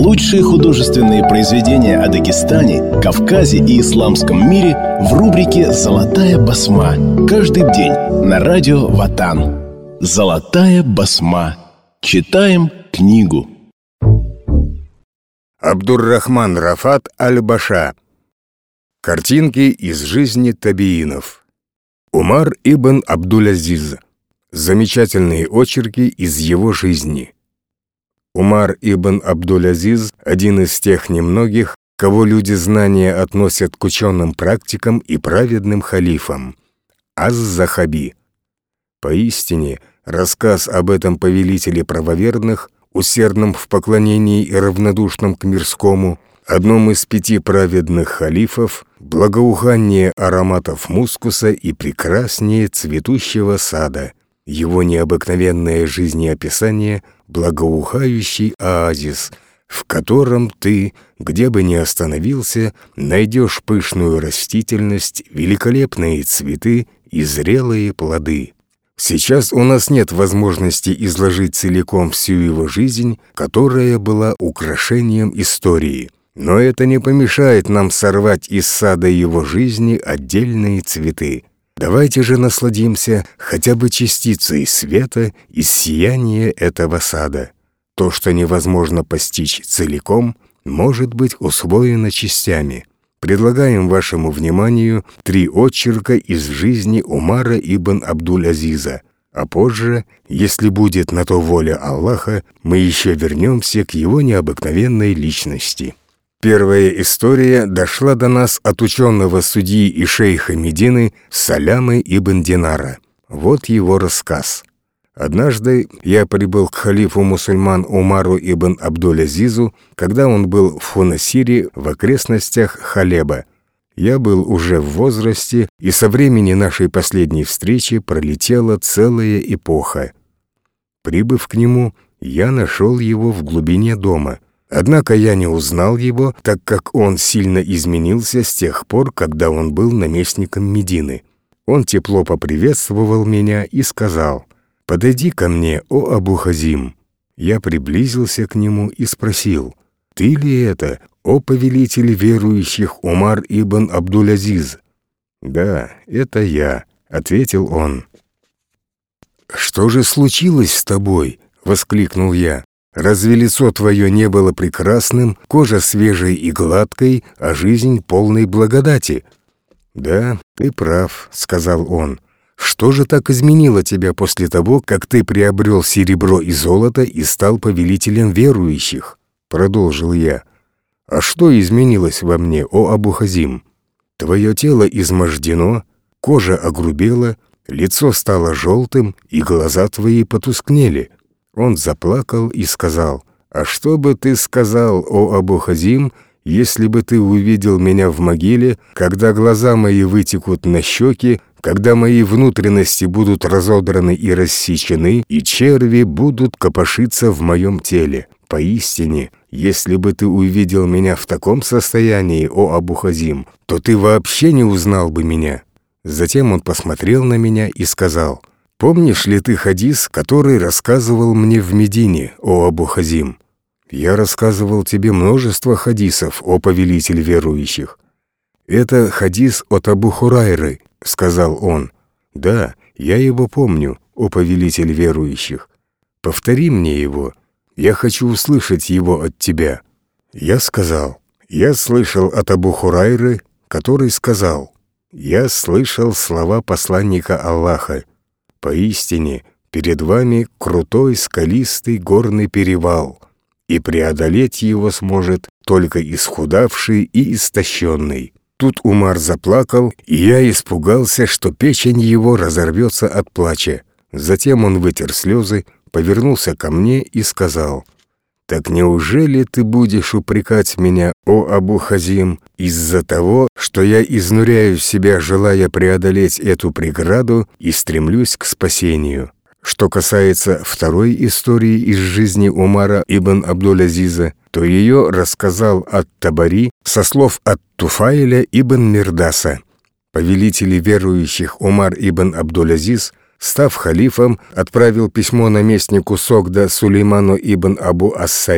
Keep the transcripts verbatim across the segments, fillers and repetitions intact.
Лучшие художественные произведения о Дагестане, Кавказе и исламском мире в рубрике «Золотая басма». Каждый день на радио Ватан. «Золотая басма». Читаем книгу. Абдур-Рахман Рафат Аль-Баша. Картинки из жизни табиинов. Умар ибн Абдуль-Азиз. Замечательные очерки из его жизни. Умар ибн Абдуль-Азиз – один из тех немногих, кого люди знания относят к ученым практикам и праведным халифам. Аз-Захаби. Поистине, рассказ об этом повелителе правоверных, усердном в поклонении и равнодушном к мирскому, одном из пяти праведных халифов, благоухание ароматов мускуса и прекраснее цветущего сада, его необыкновенное жизнеописание — благоухающий оазис, в котором ты, где бы ни остановился, найдешь пышную растительность, великолепные цветы и зрелые плоды. Сейчас у нас нет возможности изложить целиком всю его жизнь, которая была украшением истории. Но это не помешает нам сорвать из сада его жизни отдельные цветы. Давайте же насладимся хотя бы частицей света из сияния этого сада. То, что невозможно постичь целиком, может быть усвоено частями. Предлагаем вашему вниманию три очерка из жизни Умара ибн Абдуль-Азиза, а позже, если будет на то воля Аллаха, мы еще вернемся к его необыкновенной личности. Первая история дошла до нас от ученого судьи и шейха Медины Салямы ибн Динара. Вот его рассказ. Однажды я прибыл к халифу мусульман Умару ибн Абдуль-Азизу, когда он был в Фунасире в окрестностях Халеба. Я был уже в возрасте, и со времени нашей последней встречи пролетела целая эпоха. Прибыв к нему, я нашел его в глубине дома. Однако я не узнал его, так как он сильно изменился с тех пор, когда он был наместником Медины. Он тепло поприветствовал меня и сказал: «Подойди ко мне, о Абу Хазим». Я приблизился к нему и спросил: «Ты ли это, о повелитель верующих Умар ибн Абдуль-Азиз?» «Да, это я», — ответил он. «Что же случилось с тобой?» — воскликнул я. «Разве лицо твое не было прекрасным, кожа свежей и гладкой, а жизнь полной благодати?» «Да, ты прав», — сказал он. «Что же так изменило тебя после того, как ты приобрел серебро и золото и стал повелителем верующих?» Продолжил я. «А что изменилось во мне, о Абу Хазим? Твое тело измождено, кожа огрубела, лицо стало желтым, и глаза твои потускнели». Он заплакал и сказал: «А что бы ты сказал, о Абу Хазим, если бы ты увидел меня в могиле, когда глаза мои вытекут на щеки, когда мои внутренности будут разодраны и рассечены, и черви будут копошиться в моем теле? Поистине, если бы ты увидел меня в таком состоянии, о Абу Хазим, то ты вообще не узнал бы меня». Затем он посмотрел на меня и сказал: «Помнишь ли ты хадис, который рассказывал мне в Медине, о Абу Хазим?» «Я рассказывал тебе множество хадисов, о повелитель верующих». «Это хадис от Абу Хурайры», — сказал он. «Да, я его помню, о повелитель верующих. Повтори мне его. Я хочу услышать его от тебя». Я сказал: «Я слышал от Абу Хурайры, который сказал: я слышал слова посланника Аллаха: поистине, перед вами крутой скалистый горный перевал, и преодолеть его сможет только исхудавший и истощенный». Тут Умар заплакал, и я испугался, что печень его разорвется от плача. Затем он вытер слезы, повернулся ко мне и сказал: «Так неужели ты будешь упрекать меня, о Абу Хазим, из-за того, что я изнуряю себя, желая преодолеть эту преграду и стремлюсь к спасению?» Что касается второй истории из жизни Умара ибн Абдуль-Азиза, то ее рассказал ат-Табари со слов ат-Туфайля ибн Мирдаса. Повелитель верующих Умар ибн Абдуль-Азиз, став халифом, отправил письмо наместнику Согда Сулейману ибн Абу Ас-Сари,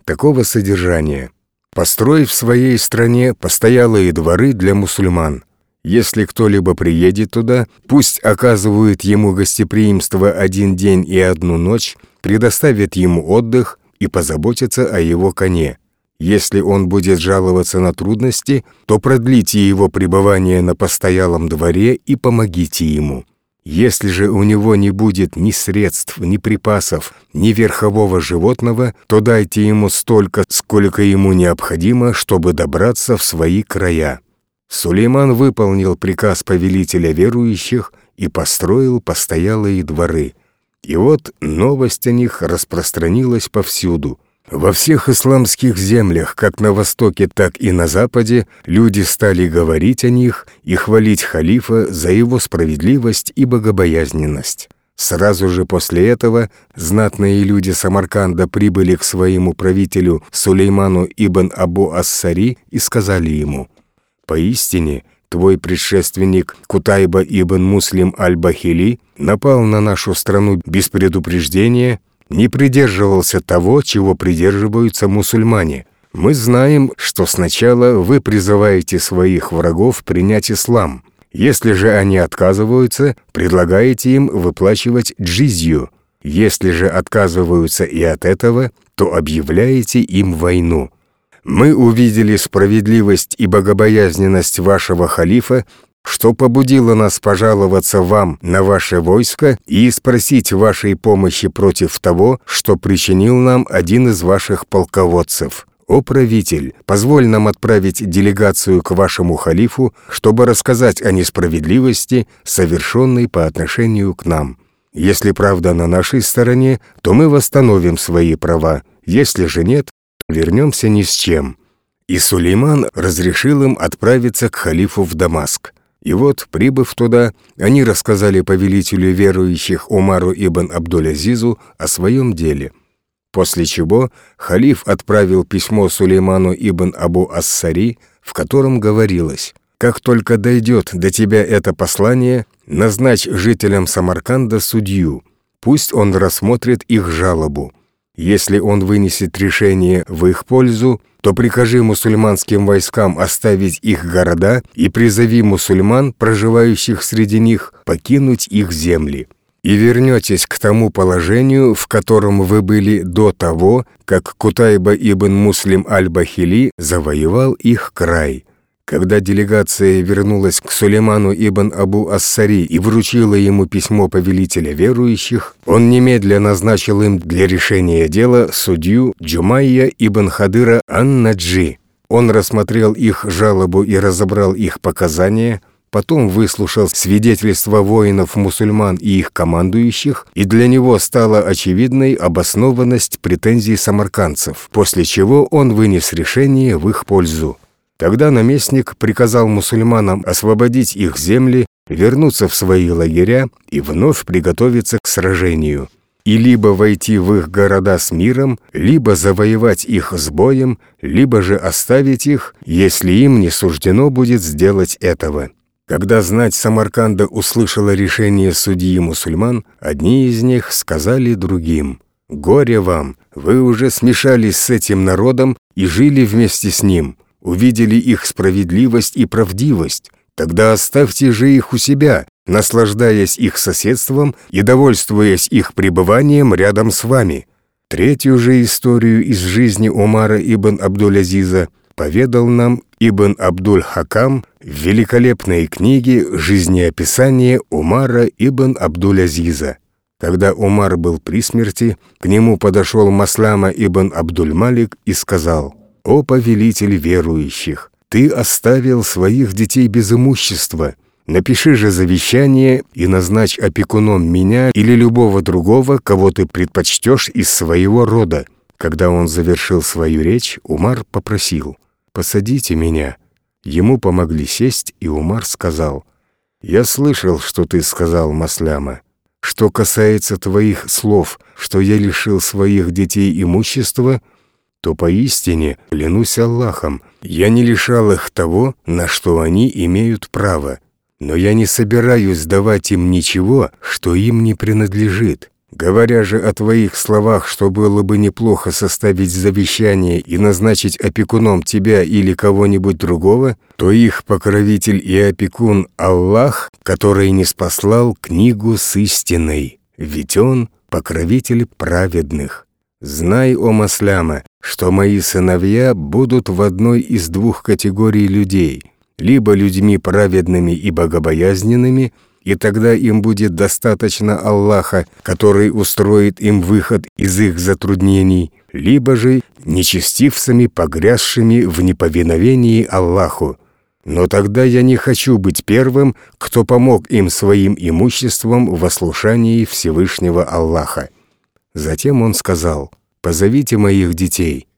такого содержания: «Построй в своей стране постоялые дворы для мусульман. Если кто-либо приедет туда, пусть оказывают ему гостеприимство один день и одну ночь, предоставят ему отдых и позаботятся о его коне. Если он будет жаловаться на трудности, то продлите его пребывание на постоялом дворе и помогите ему. Если же у него не будет ни средств, ни припасов, ни верхового животного, то дайте ему столько, сколько ему необходимо, чтобы добраться в свои края». Сулейман выполнил приказ повелителя верующих и построил постоялые дворы. И вот новость о них распространилась повсюду. Во всех исламских землях, как на Востоке, так и на Западе, люди стали говорить о них и хвалить халифа за его справедливость и богобоязненность. Сразу же после этого знатные люди Самарканда прибыли к своему правителю Сулейману ибн Абу ас-Сари и сказали ему: «Поистине, твой предшественник Кутайба ибн Муслим аль-Бахили напал на нашу страну без предупреждения, не придерживался того, чего придерживаются мусульмане. Мы знаем, что сначала вы призываете своих врагов принять ислам. Если же они отказываются, предлагаете им выплачивать джизью. Если же отказываются и от этого, то объявляете им войну. Мы увидели справедливость и богобоязненность вашего халифа, что побудило нас пожаловаться вам на ваше войско и спросить вашей помощи против того, что причинил нам один из ваших полководцев. О правитель, позволь нам отправить делегацию к вашему халифу, чтобы рассказать о несправедливости, совершенной по отношению к нам. Если правда на нашей стороне, то мы восстановим свои права, если же нет, вернемся ни с чем». И Сулейман разрешил им отправиться к халифу в Дамаск. И вот, прибыв туда, они рассказали повелителю верующих Умару ибн Абдуль-Азизу о своем деле. После чего халиф отправил письмо Сулейману ибн Абу ас-Сари, в котором говорилось: «Как только дойдет до тебя это послание, назначь жителям Самарканда судью, пусть он рассмотрит их жалобу. Если он вынесет решение в их пользу, то прикажи мусульманским войскам оставить их города и призови мусульман, проживающих среди них, покинуть их земли. И вернетесь к тому положению, в котором вы были до того, как Кутайба ибн Муслим аль-Бахили завоевал их край». Когда делегация вернулась к Сулейману ибн Абу ас-Сари и вручила ему письмо повелителя верующих, он немедленно назначил им для решения дела судью Джумайя ибн Хадыра ан-Наджи. Он рассмотрел их жалобу и разобрал их показания, потом выслушал свидетельства воинов-мусульман и их командующих, и для него стала очевидной обоснованность претензий самаркандцев, после чего он вынес решение в их пользу. Тогда наместник приказал мусульманам освободить их земли, вернуться в свои лагеря и вновь приготовиться к сражению, и либо войти в их города с миром, либо завоевать их с боем, либо же оставить их, если им не суждено будет сделать этого. Когда знать Самарканда услышала решение судьи мусульман, одни из них сказали другим: «Горе вам, вы уже смешались с этим народом и жили вместе с ним, увидели их справедливость и правдивость, тогда оставьте же их у себя, наслаждаясь их соседством и довольствуясь их пребыванием рядом с вами». Третью же историю из жизни Умара ибн Абдуль-Азиза поведал нам Ибн Абдуль-Хакам в великолепной книге «Жизнеописание Умара ибн Абдуль-Азиза». Когда Умар был при смерти, к нему подошел Маслама ибн Абдуль-Малик и сказал: «О повелитель верующих, ты оставил своих детей без имущества. Напиши же завещание и назначь опекуном меня или любого другого, кого ты предпочтешь из своего рода». Когда он завершил свою речь, Умар попросил: «Посадите меня». Ему помогли сесть, и Умар сказал: «Я слышал, что ты сказал, Масляма. Что касается твоих слов, что я лишил своих детей имущества, то поистине, клянусь Аллахом, я не лишал их того, на что они имеют право. Но я не собираюсь давать им ничего, что им не принадлежит. Говоря же о твоих словах, что было бы неплохо составить завещание и назначить опекуном тебя или кого-нибудь другого, то их покровитель и опекун Аллах, который ниспослал книгу с истиной, ведь Он покровитель праведных. Знай, о Масляма, что мои сыновья будут в одной из двух категорий людей, либо людьми праведными и богобоязненными, и тогда им будет достаточно Аллаха, который устроит им выход из их затруднений, либо же нечестивцами, погрязшими в неповиновении Аллаху. Но тогда я не хочу быть первым, кто помог им своим имуществом в ослушании Всевышнего Аллаха. Затем он сказал: «Позовите моих детей».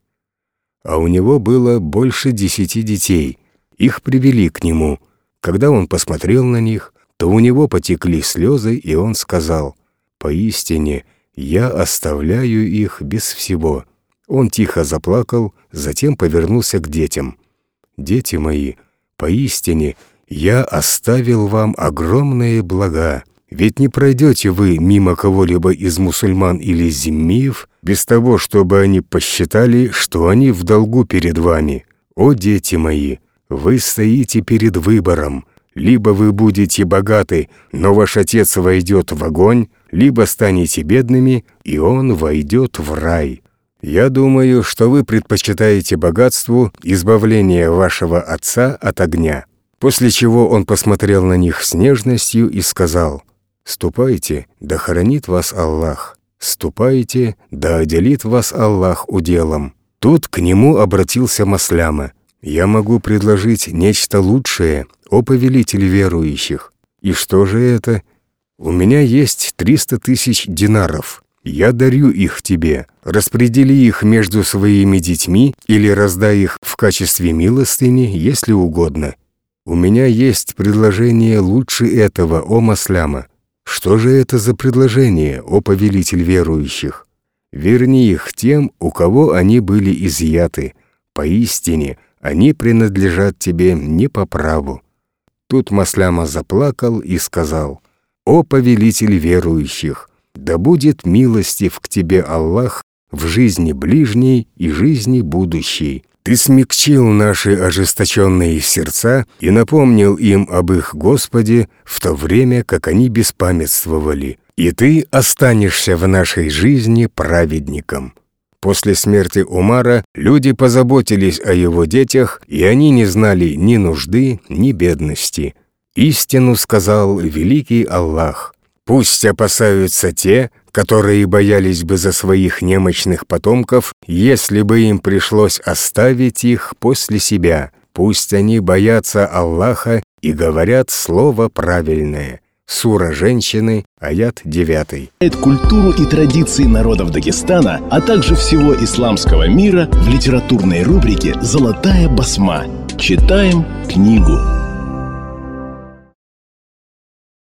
А у него было больше десяти детей. Их привели к нему. Когда он посмотрел на них, то у него потекли слезы, и он сказал: «Поистине, я оставляю их без всего». Он тихо заплакал, затем повернулся к детям. «Дети мои, поистине, я оставил вам огромные блага, ведь не пройдете вы мимо кого-либо из мусульман или зиммиев без того, чтобы они посчитали, что они в долгу перед вами. О, дети мои, вы стоите перед выбором. Либо вы будете богаты, но ваш отец войдет в огонь, либо станете бедными, и он войдет в рай. Я думаю, что вы предпочитаете богатству избавление вашего отца от огня». После чего он посмотрел на них с нежностью и сказал: «Ступайте, да хранит вас Аллах. Ступайте, да отделит вас Аллах уделом». Тут к нему обратился Масляма: «Я могу предложить нечто лучшее, о повелитель верующих. И что же это? У меня есть триста тысяч динаров. Я дарю их тебе. Распредели их между своими детьми или раздай их в качестве милостыни, если угодно. У меня есть предложение лучше этого, о Масляма». «Что же это за предложение, о повелитель верующих?» «Верни их тем, у кого они были изъяты. Поистине, они принадлежат тебе не по праву». Тут Масляма заплакал и сказал: «О повелитель верующих, да будет милостив к тебе Аллах в жизни ближней и жизни будущей. Ты смягчил наши ожесточенные сердца и напомнил им об их Господе в то время, как они беспамятствовали, и ты останешься в нашей жизни праведником». После смерти Умара люди позаботились о его детях, и они не знали ни нужды, ни бедности. Истину сказал великий Аллах: «Пусть опасаются те, которые боялись бы за своих немощных потомков, если бы им пришлось оставить их после себя. Пусть они боятся Аллаха и говорят слово правильное». Сура «Женщины», аят девятый. Культуру и традиции народов Дагестана, а также всего исламского мира в литературной рубрике «Золотая басма». Читаем книгу.